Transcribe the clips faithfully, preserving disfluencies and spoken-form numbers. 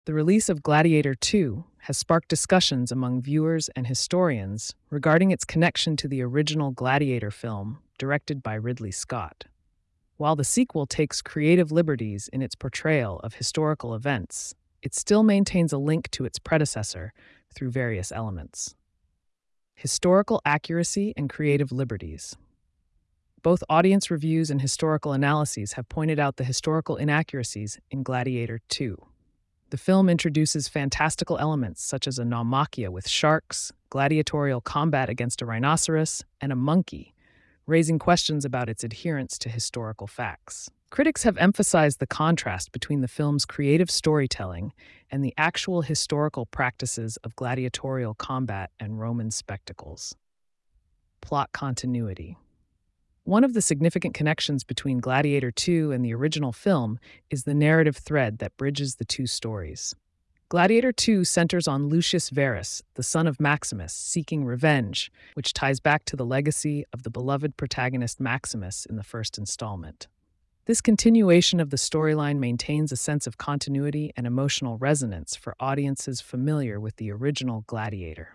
The release of Gladiator two has sparked discussions among viewers and historians regarding its connection to the original Gladiator film directed by Ridley Scott. While the sequel takes creative liberties in its portrayal of historical events, it still maintains a link to its predecessor through various elements. Historical accuracy and creative liberties. Both audience reviews and historical analyses have pointed out the historical inaccuracies in Gladiator two. The film introduces fantastical elements such as a naumachia with sharks, gladiatorial combat against a rhinoceros, and a monkey, raising questions about its adherence to historical facts. Critics have emphasized the contrast between the film's creative storytelling and the actual historical practices of gladiatorial combat and Roman spectacles. Plot continuity. One of the significant connections between Gladiator two and the original film is the narrative thread that bridges the two stories. Gladiator two centers on Lucius Verus, the son of Maximus, seeking revenge, which ties back to the legacy of the beloved protagonist Maximus in the first installment. This continuation of the storyline maintains a sense of continuity and emotional resonance for audiences familiar with the original Gladiator.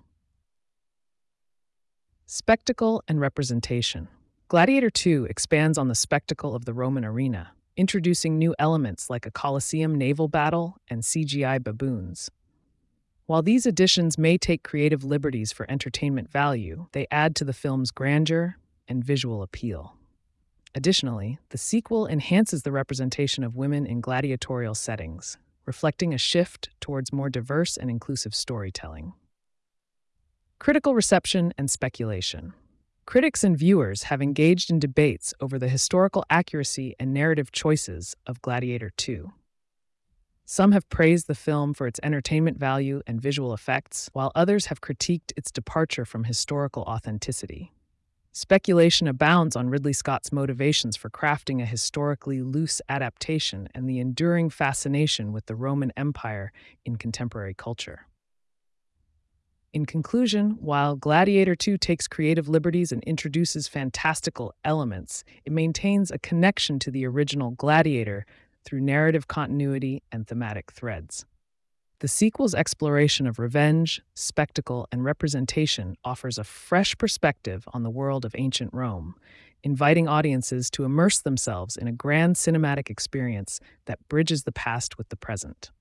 Spectacle and representation. Gladiator two expands on the spectacle of the Roman arena, introducing new elements like a Colosseum naval battle and C G I baboons. While these additions may take creative liberties for entertainment value, they add to the film's grandeur and visual appeal. Additionally, the sequel enhances the representation of women in gladiatorial settings, reflecting a shift towards more diverse and inclusive storytelling. Critical reception and speculation. Critics and viewers have engaged in debates over the historical accuracy and narrative choices of Gladiator two. Some have praised the film for its entertainment value and visual effects, while others have critiqued its departure from historical authenticity. Speculation abounds on Ridley Scott's motivations for crafting a historically loose adaptation and the enduring fascination with the Roman Empire in contemporary culture. In conclusion, while Gladiator two takes creative liberties and introduces fantastical elements, it maintains a connection to the original Gladiator through narrative continuity and thematic threads. The sequel's exploration of revenge, spectacle, and representation offers a fresh perspective on the world of ancient Rome, inviting audiences to immerse themselves in a grand cinematic experience that bridges the past with the present.